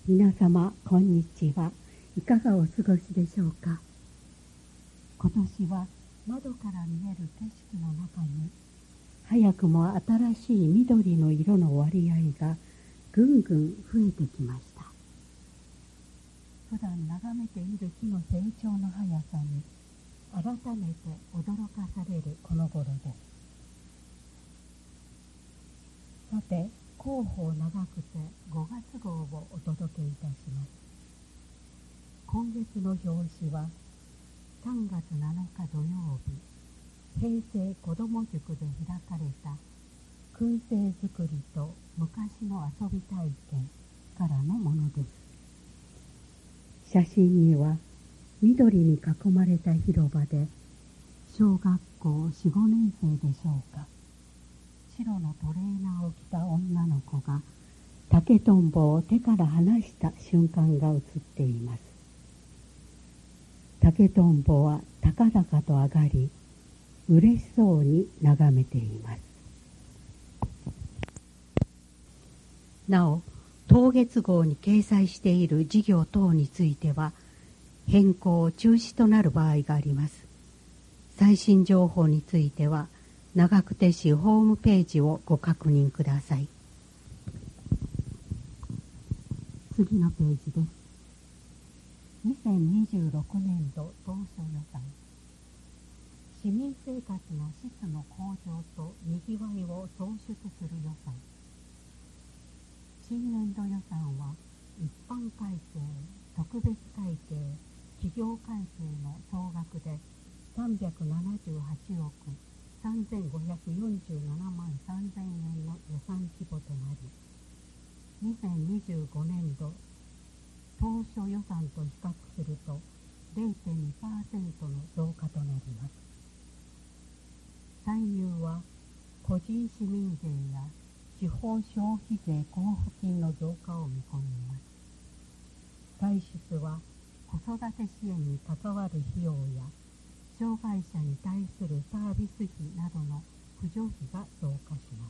皆様こんにちは。いかがお過ごしでしょうか。今年は窓から見える景色の中に早くも新しい緑の色の割合がぐんぐん増えてきました。普段眺めている木の成長の速さに改めて驚かされるこの頃です。さて、広報長くて5月号をお届けいたします。今月の表紙は3月7日土曜日、平成子ども塾で開かれた燻製作りと昔の遊び体験からのものです。写真には緑に囲まれた広場で小学校 4,5 年生でしょうか、白のトレーナーを着た女の子が竹とんぼを手から離した瞬間が映っています。竹とんぼは高々と上がり、嬉しそうに眺めています。なお、当月号に掲載している事業等については変更中止となる場合があります。最新情報については長久手市ホームページをご確認ください。次のページです。2026年度当初予算。市民生活の質の向上とにぎわいを創出する予算。新年度予算は一般会計、特別会計、企業会計の総額で378億3547万3000円の予算規模となり、2025年度当初予算と比較すると 0.2% の増加となります。歳入は個人市民税や地方消費税交付金の増加を見込みます。歳出は子育て支援に関わる費用や障害者に対するサービス費などの扶助費が増加します。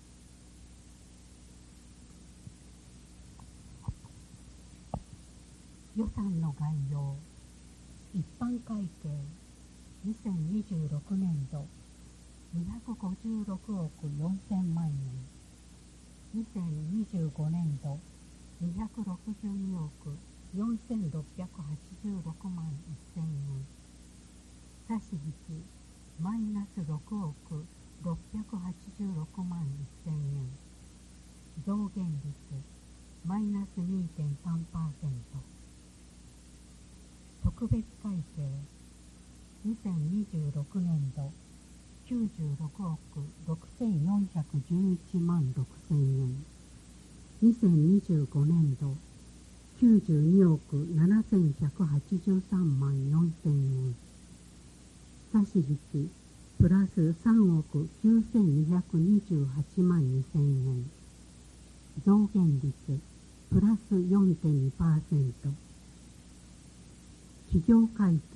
予算の概要。一般会計2026年度256億4000万円、2025年度262億4686万1000円、差し引きマイナス6億686万1000円、増減率マイナス 2.3%。 特別会計2026年度96億6411万6000円、2025年度92億7183万4000円、差し引きプラス3億9228万2000円、増減率プラス 4.2%。 企業会計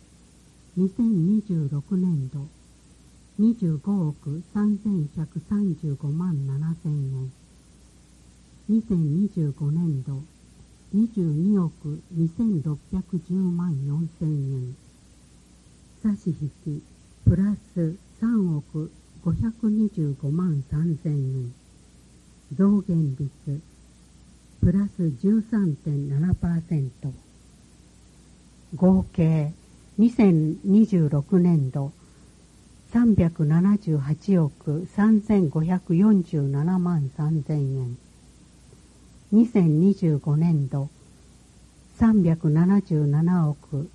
2026年度25億3135万7000円、2025年度22億2610万4000円、差し引きプラス3億525万3000円、増減率プラス 13.7%。 合計2026年度378億3547万3000円、2025年度377億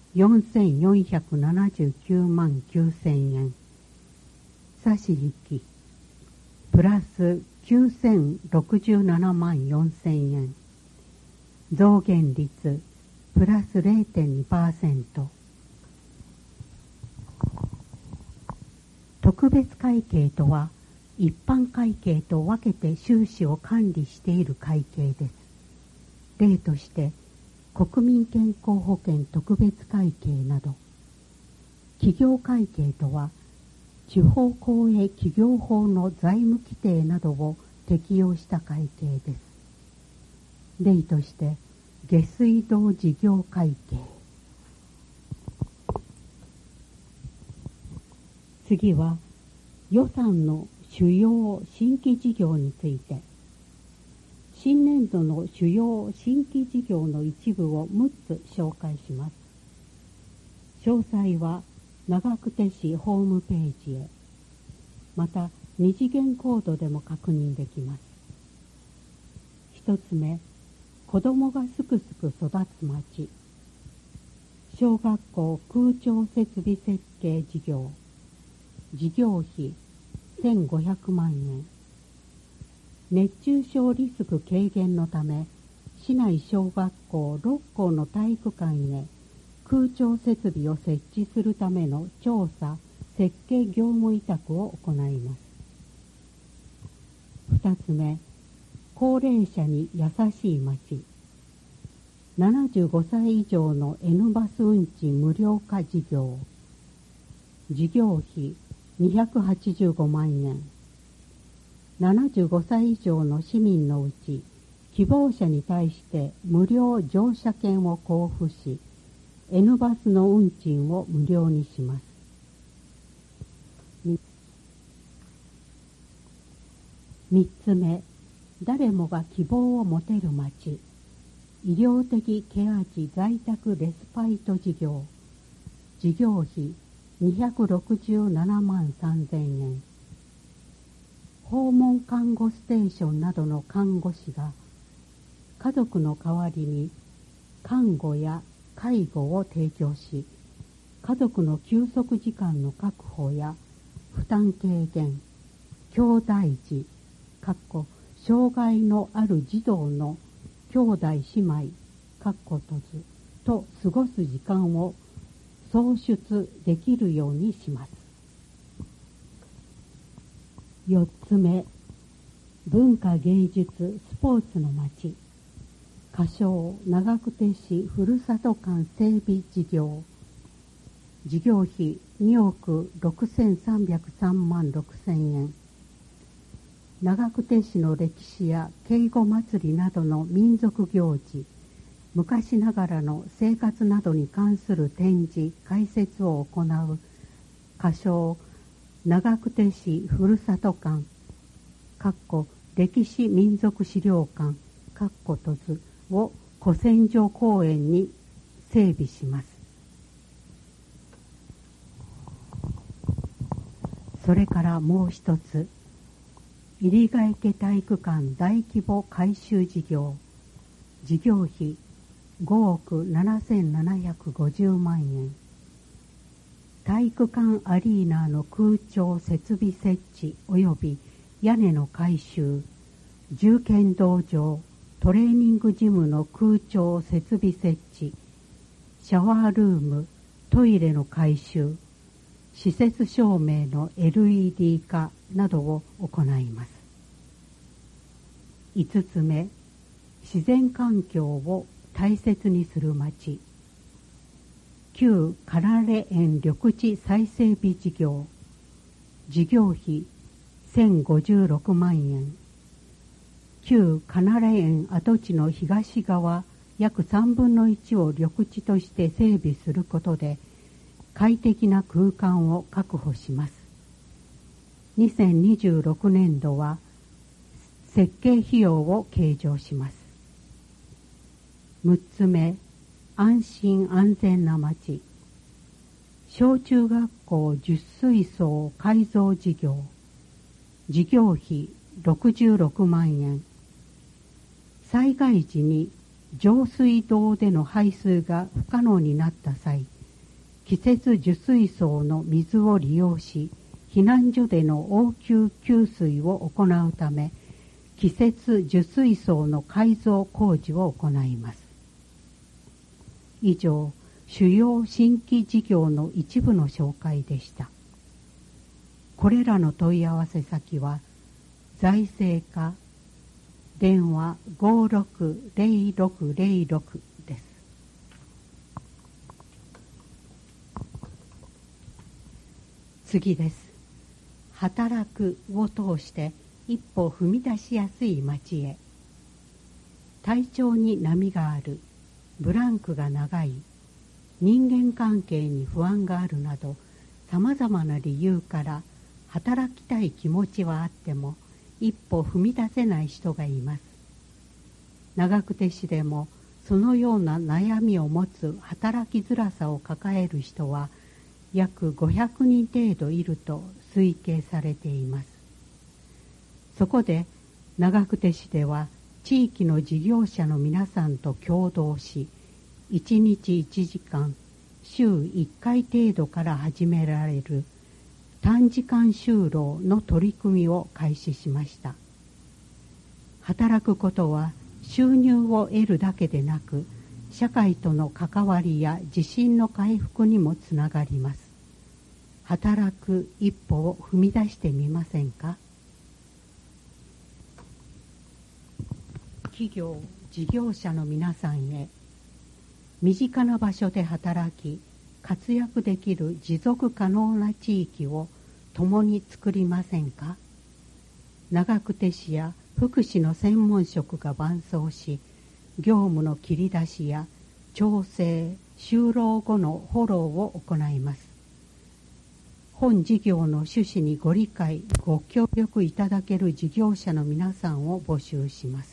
4479万9000円、差し引きプラス9067万4000円、増減率プラス 0.2%。 特別会計とは一般会計と分けて収支を管理している会計です。例として国民健康保険特別会計など。企業会計とは地方公営企業法の財務規定などを適用した会計です。 例として下水道事業会計。次は予算の主要新規事業について、新年度の主要新規事業の一部を6つ紹介します。詳細は長久手市ホームページへ、また二次元コードでも確認できます。一つ目、子どもがすくすく育つ町。小学校空調設備設計事業。事業費1500万円。熱中症リスク軽減のため、市内小学校6校の体育館へ空調設備を設置するための調査・設計業務委託を行います。2つ目、高齢者に優しい町。75歳以上の N バス運賃無料化事業。事業費285万円。75歳以上の市民のうち、希望者に対して無料乗車券を交付し、N バスの運賃を無料にします。3つ目、誰もが希望を持てる町。医療的ケア児在宅レスパイト事業。事業費267万3000円。訪問看護ステーションなどの看護師が家族の代わりに看護や介護を提供し、家族の休息時間の確保や負担軽減、兄弟児障害のある児童の兄弟姉妹と過ごす時間を創出できるようにします。4つ目、文化芸術スポーツの街。仮称長久手市ふるさと館整備事業。事業費2億6303万6000円。長久手市の歴史や敬語祭りなどの民族行事、昔ながらの生活などに関する展示・解説を行う仮称長久手市ふるさと館歴史民族資料館を古戦場公園に整備します。それからもう一つ、入ヶ池体育館大規模改修事業。事業費5億7750万円。体育館アリーナの空調設備設置及び屋根の改修、銃剣道場、トレーニングジムの空調設備設置、シャワールーム、トイレの改修、施設照明の LED 化などを行います。5つ目、自然環境を大切にする町。旧カナレ園緑地再整備事業。事業費1056万円。旧カナレ園跡地の東側約3分の1を緑地として整備することで快適な空間を確保します。2026年度は設計費用を計上します。6つ目、安心安全な町。小中学校10水槽改造事業。事業費66万円。災害時に上水道での排水が不可能になった際、季節受水槽の水を利用し、避難所での応急給水を行うため、季節受水槽の改造工事を行います。以上、主要新規事業の一部の紹介でした。これらの問い合わせ先は、財政課、電話560606です。次です。働くを通して一歩踏み出しやすい町へ。 体調に波がある、ブランクが長い、人間関係に不安があるなど、さまざまな理由から働きたい気持ちはあっても一歩踏み出せない人がいます。長久手市でもそのような悩みを持つ働きづらさを抱える人は約500人程度いると推計されています。そこで長久手市では地域の事業者の皆さんと共同し、1日1時間、週1回程度から始められる短時間就労の取り組みを開始しました。働くことは収入を得るだけでなく、社会との関わりや自信の回復にもつながります。働く一歩を踏み出してみませんか？企業・事業者の皆さんへ、身近な場所で働き、活躍できる持続可能な地域を共に作りませんか？長久手市や福祉の専門職が伴走し、業務の切り出しや調整、就労後のフォローを行います。本事業の趣旨にご理解、ご協力いただける事業者の皆さんを募集します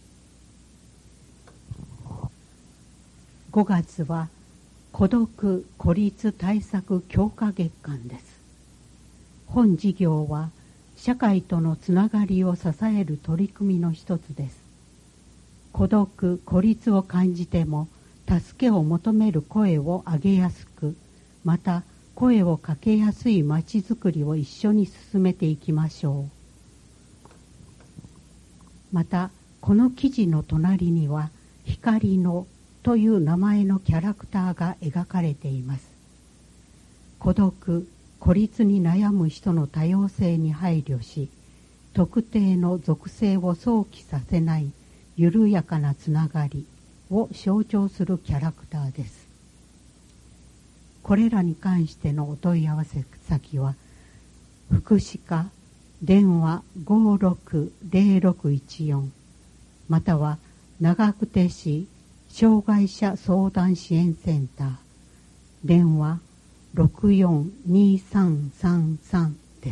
。5月は孤独・孤立対策強化月間です。本事業は社会とのつながりを支える取り組みの一つです。孤独・孤立を感じても助けを求める声を上げやすく、また声をかけやすいまちづくりを一緒に進めていきましょう。またこの記事の隣には光のという名前のキャラクターが描かれています。孤独・孤立に悩む人の多様性に配慮し、特定の属性を想起させない緩やかなつながりを象徴するキャラクターです。これらに関してのお問い合わせ先は、福祉課電話 560614 または長久手市障害者相談支援センター電話642333です。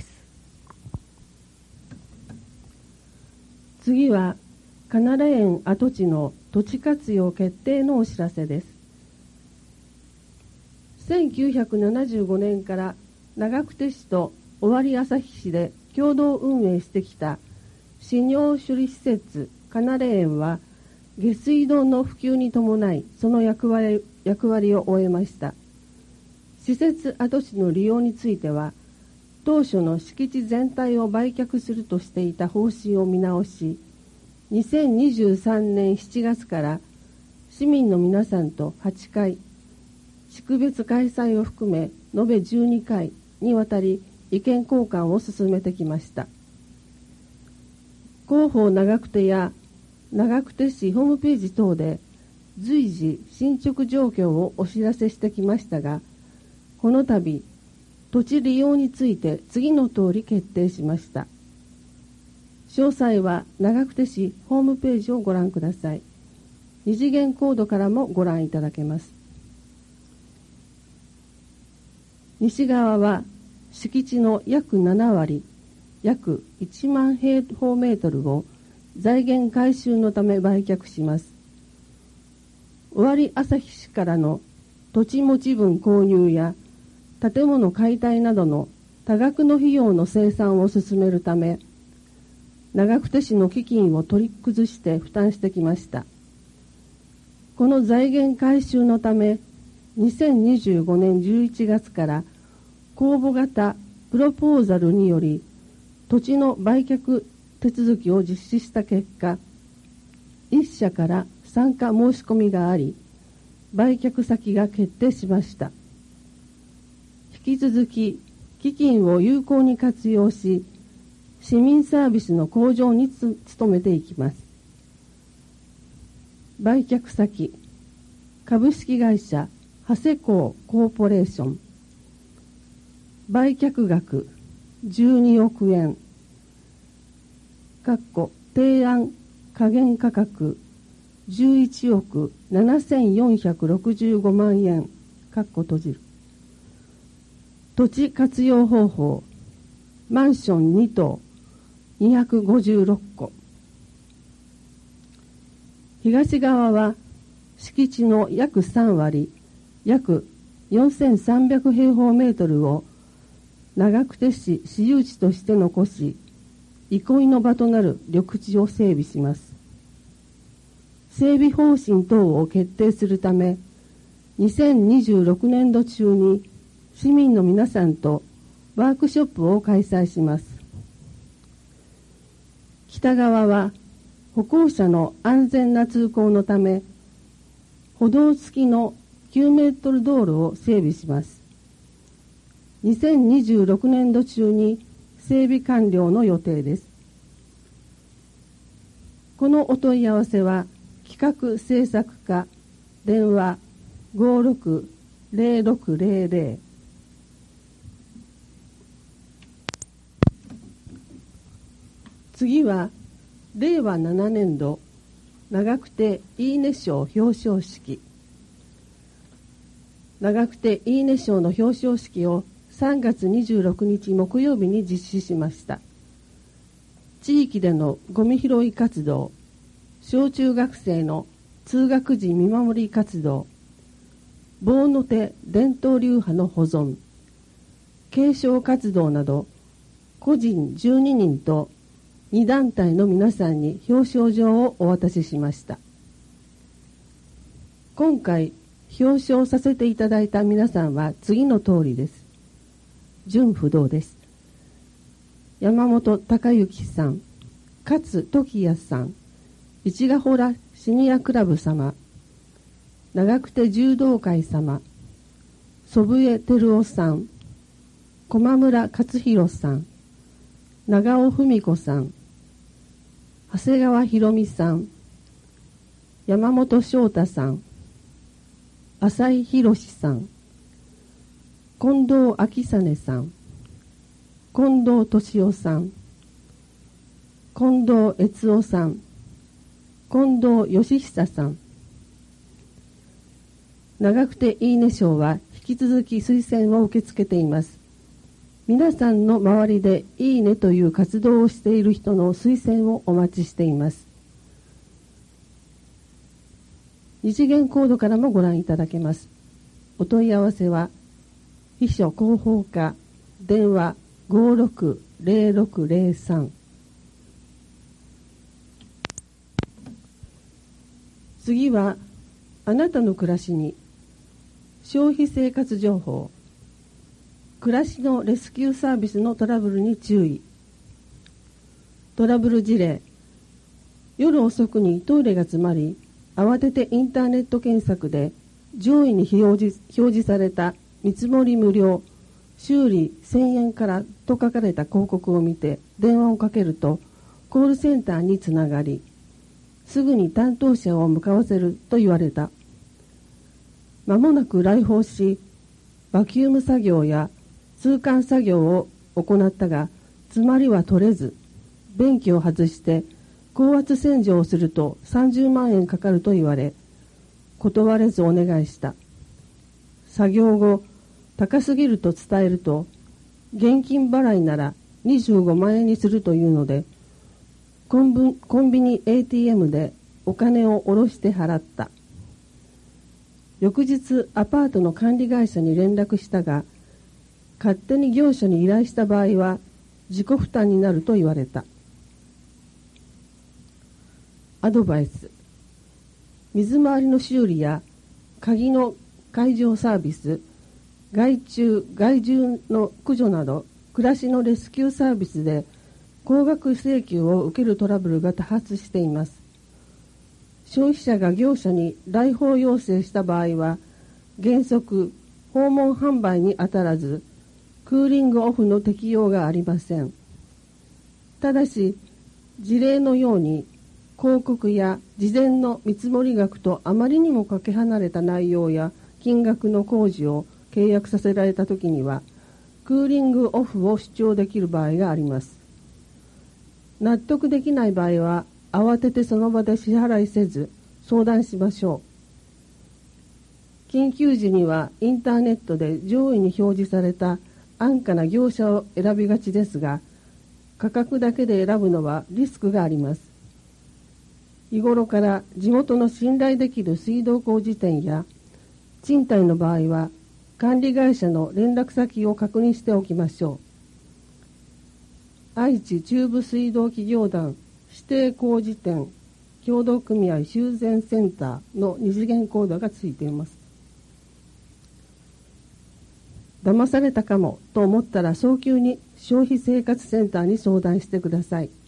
次はカナレ園跡地の土地活用決定のお知らせです。1975年から長久手市と尾張旭市で共同運営してきた泌尿処理施設カナレ園は下水道の普及に伴いその役割を終えました。施設跡地の利用については当初の敷地全体を売却するとしていた方針を見直し、2023年7月から市民の皆さんと8回地区別開催を含め延べ12回にわたり意見交換を進めてきました。広報長久手や長久手市ホームページ等で随時進捗状況をお知らせしてきましたが、この度土地利用について次の通り決定しました。詳細は長久手市ホームページをご覧ください。二次元コードからもご覧いただけます。西側は敷地の約7割、約1万平方メートルを財源回収のため売却します。尾張旭市からの土地持ち分購入や建物解体などの多額の費用の生産を進めるため、長久手市の基金を取り崩して負担してきました。この財源回収のため、2025年11月から公募型プロポーザルにより土地の売却手続きを実施した結果、1社から参加申し込みがあり、売却先が決定しました。引き続き基金を有効に活用し、市民サービスの向上に努めていきます。売却先、株式会社長谷工コーポレーション。売却額12億円。提案下限価格 11億7465万円閉じる。土地活用方法、マンション2棟256戸。東側は敷地の約3割、約4300平方メートルを長久手市私有地として残し、憩いの場となる緑地を整備します。整備方針等を決定するため、2026年度中に市民の皆さんとワークショップを開催します。北側は歩行者の安全な通行のため、歩道付きの9メートル道路を整備します。2026年度中に整備完了の予定です。このお問い合わせは、企画制作課電話 560600。次は令和7年度長久手いいね賞表彰式。長久手いいね賞の表彰式を3月26日木曜日に実施しました。地域でのゴミ拾い活動、小中学生の通学時見守り活動、棒の手伝統流派の保存、継承活動など、個人12人と2団体の皆さんに表彰状をお渡ししました。今回表彰させていただいた皆さんは次の通りです。順不動です。山本隆之さん、勝時也さん、市ヶ洞シニアクラブ様、長久手柔道会様、祖父江照夫さん、駒村勝弘さん、長尾文子さん、長谷川博美さん、山本翔太さん、浅井博さん、近藤明実さん、近藤敏夫さん、近藤悦夫さん、近藤義久さん。長久手いいね賞は引き続き推薦を受け付けています。皆さんの周りでいいねという活動をしている人の推薦をお待ちしています。二次元コードからもご覧いただけます。お問い合わせは秘書広報課電話 560603。 次はあなたの暮らしに消費生活情報、暮らしのレスキューサービスのトラブルに注意。トラブル事例、夜遅くにトイレが詰まり、慌ててインターネット検索で上位に表示された見積もり無料、修理1000円からと書かれた広告を見て電話をかけると、コールセンターにつながり、すぐに担当者を向かわせると言われた。間もなく来訪し、バキューム作業や通関作業を行ったが、詰まりは取れず、便器を外して高圧洗浄をすると30万円かかると言われ、断れずお願いした。作業後、高すぎると伝えると、現金払いなら25万円にするというので、コンビニ ATM でお金を下ろして払った。翌日アパートの管理会社に連絡したが、勝手に業者に依頼した場合は自己負担になると言われた。アドバイス、水回りの修理や鍵の解錠サービス、害虫害獣の駆除など暮らしのレスキューサービスで高額請求を受けるトラブルが多発しています。消費者が業者に来訪要請した場合は、原則訪問販売に当たらず、クーリングオフの適用がありません。ただし、事例のように広告や事前の見積もり額とあまりにもかけ離れた内容や金額の工事を契約させられたときには、クーリングオフを主張できる場合があります。納得できない場合は、慌ててその場で支払いせず、 相談しましょう。緊急時にはインターネットで上位に表示された安価な業者を選びがちですが、価格だけで選ぶのはリスクがあります。日頃から地元の信頼できる水道工事店や賃貸の場合は管理会社の連絡先を確認しておきましょう。愛知中部水道企業団指定工事店協同組合修繕センターの二次元コードがついています。騙されたかもと思ったら早急に消費生活センターに相談してください。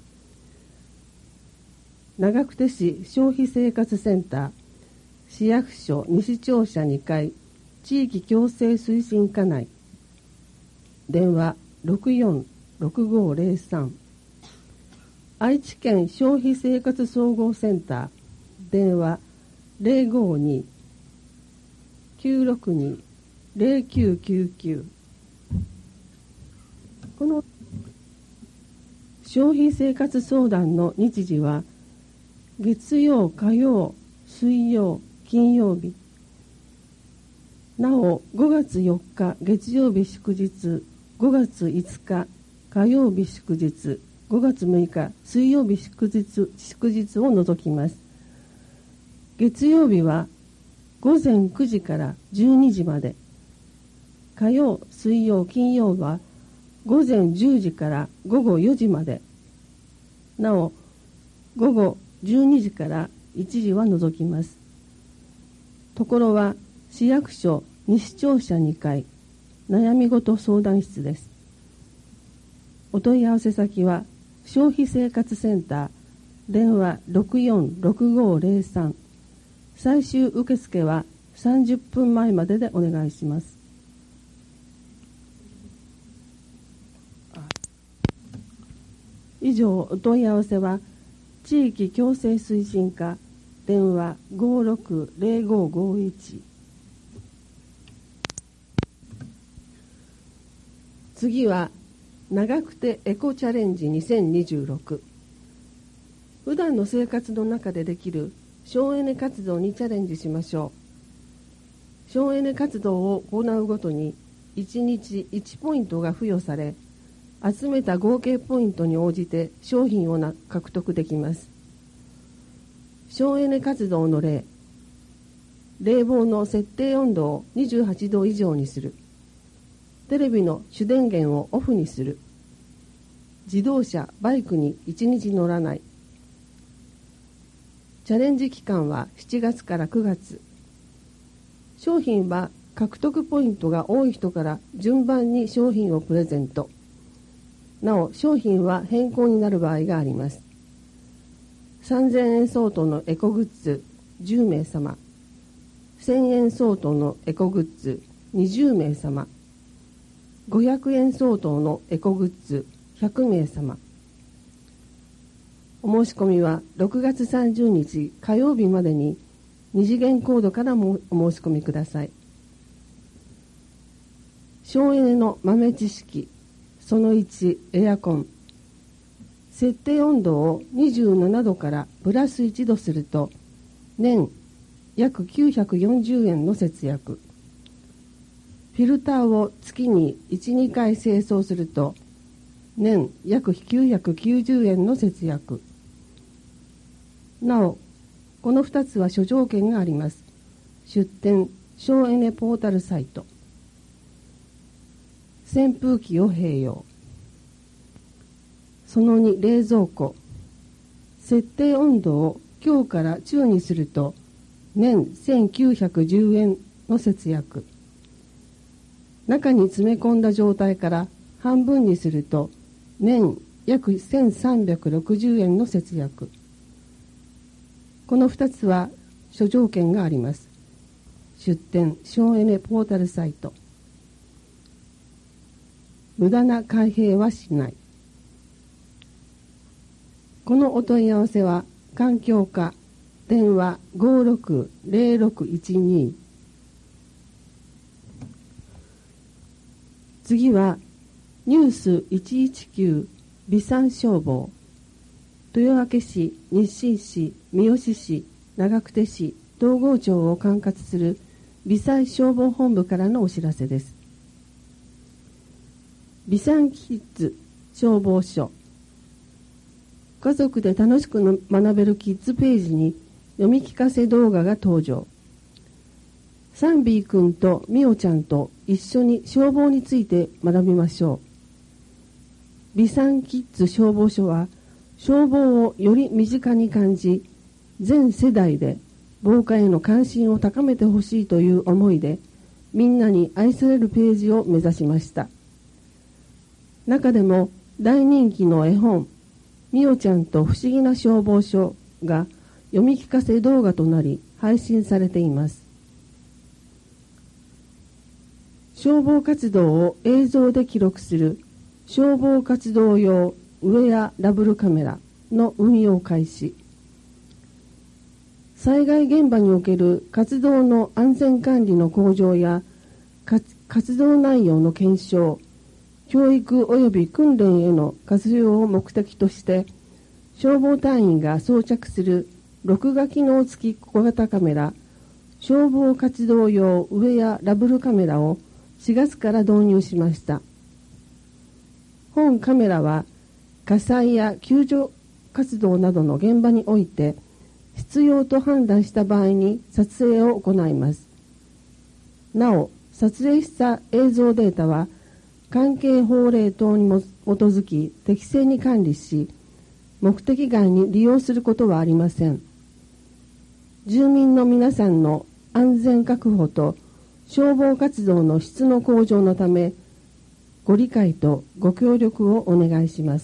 長久手市消費生活センター、市役所西庁舎2階、地域共生推進課内、電話646503。愛知県消費生活総合センター、電話052-962-0999。この消費生活相談の日時は月曜、火曜、水曜、金曜日。なお5月4日月曜日祝日、5月5日火曜日祝日、5月6日水曜日祝日を除きます。月曜日は午前9時から12時まで、火曜、水曜、金曜は午前10時から午後4時まで、なお午後12時から1時は除きます。ところは市役所西庁舎2階、悩み事相談室です。お問い合わせ先は消費生活センター、電話646503。最終受付は30分前まででお願いします。以上、お問い合わせは地域共生推進課、電話560551。次は長久手エコチャレンジ2026。普段の生活の中でできる省エネ活動にチャレンジしましょう。省エネ活動を行うごとに1日1ポイントが付与され、集めた合計ポイントに応じて商品を獲得できます。省エネ活動の例、冷房の設定温度を28度以上にする、テレビの主電源をオフにする、自動車・バイクに1日乗らない。チャレンジ期間は7月から9月。商品は獲得ポイントが多い人から順番に商品をプレゼント。なお、商品は変更になる場合があります。3000円相当のエコグッズ10名様、1000円相当のエコグッズ20名様、500円相当のエコグッズ100名様。お申し込みは6月30日火曜日までに二次元コードからもお申し込みください。省エネの豆知識。その1、エアコン。設定温度を27度からプラス1度すると年約940円の節約。フィルターを月に 1,2 回清掃すると年約990円の節約。なお、この2つは諸条件があります。出店省エネポータルサイト。扇風機を併用。その2、冷蔵庫。設定温度を強から中にすると年1910円の節約。中に詰め込んだ状態から半分にすると年約1360円の節約。この2つは諸条件があります。出店省エネポータルサイト。無駄な開閉はしない。このお問い合わせは環境課、電話560612。次はニュース119備産消防。豊明市、日進市、三好市、 長久手市東郷町を管轄する備災消防本部からのお知らせです。備災キッズ消防署。家族で楽しく学べるキッズページに読み聞かせ動画が登場。サンビー君とミオちゃんと一緒に消防について学びましょう。備災キッズ消防署は消防をより身近に感じ、全世代で防火への関心を高めてほしいという思いで、みんなに愛されるページを目指しました。中でも大人気の絵本、みおちゃんと不思議な消防署が読み聞かせ動画となり配信されています。消防活動を映像で記録する消防活動用ウェアラブルカメラの運用開始。災害現場における活動の安全管理の向上や活動内容の検証、教育及び訓練への活用を目的として消防隊員が装着する録画機能付き小型カメラ消防活動用ウェアラブルカメラを4月から導入しました。本カメラは火災や救助活動などの現場において必要と判断した場合に撮影を行います。なお、撮影した映像データは関係法令等にも基づき適正に管理し、目的外に利用することはありません。住民の皆さんの安全確保と消防活動の質の向上のため、ご理解とご協力をお願いします。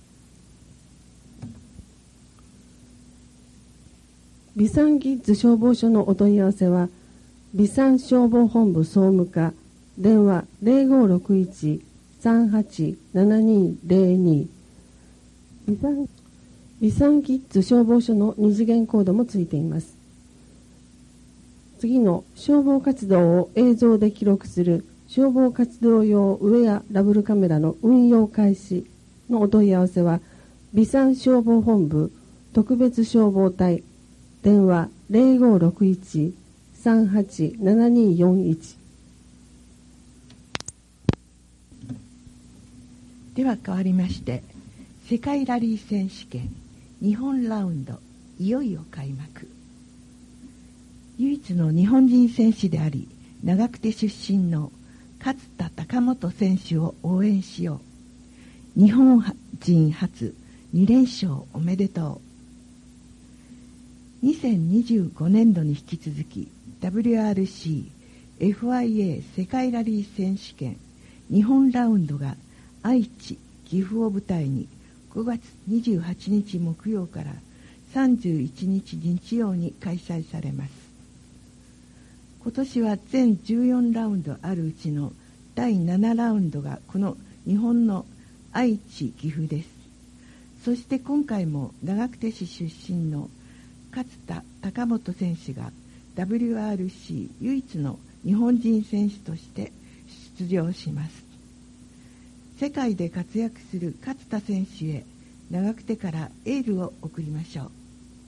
備災キッズ消防署のお問い合わせは、備災消防本部総務課、電話 0561-387202。備災キッズ消防署の二次元コードもついています。次の消防活動を映像で記録する消防活動用ウェアラブルカメラの運用開始のお問い合わせは、備災消防本部特別消防隊、電話 0561-387241。 では変わりまして、世界ラリー選手権日本ラウンドいよいよ開幕。唯一の日本人選手であり長久手出身の勝田貴元選手を応援しよう。日本人初2連勝おめでとう。2025年度に引き続き WRC FIA 世界ラリー選手権日本ラウンドが愛知、岐阜を舞台に5月28日木曜から31日日曜に開催されます。今年は全14ラウンドあるうちの第7ラウンドがこの日本の愛知、岐阜です。そして今回も長久手市出身の勝田貴元選手が WRC 唯一の日本人選手として出場します。世界で活躍する勝田選手へ長久手からエールを送りましょう。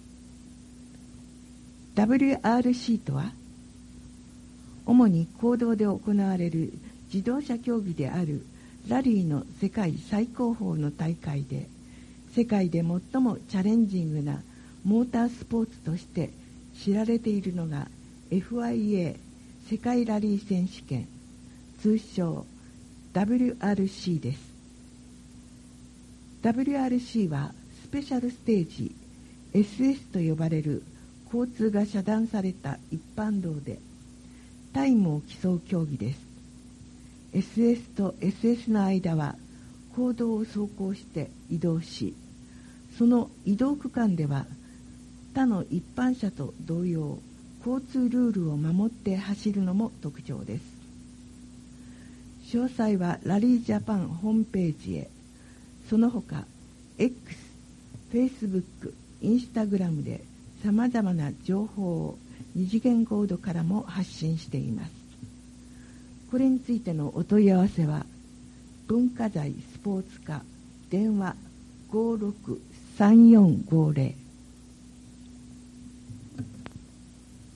WRC とは主に公道で行われる自動車競技であるラリーの世界最高峰の大会で、世界で最もチャレンジングなモータースポーツとして知られているのが FIA 世界ラリー選手権、通称WRC です。 WRC はスペシャルステージ SS と呼ばれる交通が遮断された一般道でタイムを競う競技です。 SS と SS の間は公道を走行して移動し、その移動区間では他の一般車と同様交通ルールを守って走るのも特徴です。詳細はラリージャパンホームページへ、その他 X、Facebook、Instagram でさまざまな情報を二次元コードからも発信しています。これについてのお問い合わせは文化財スポーツ課電話563450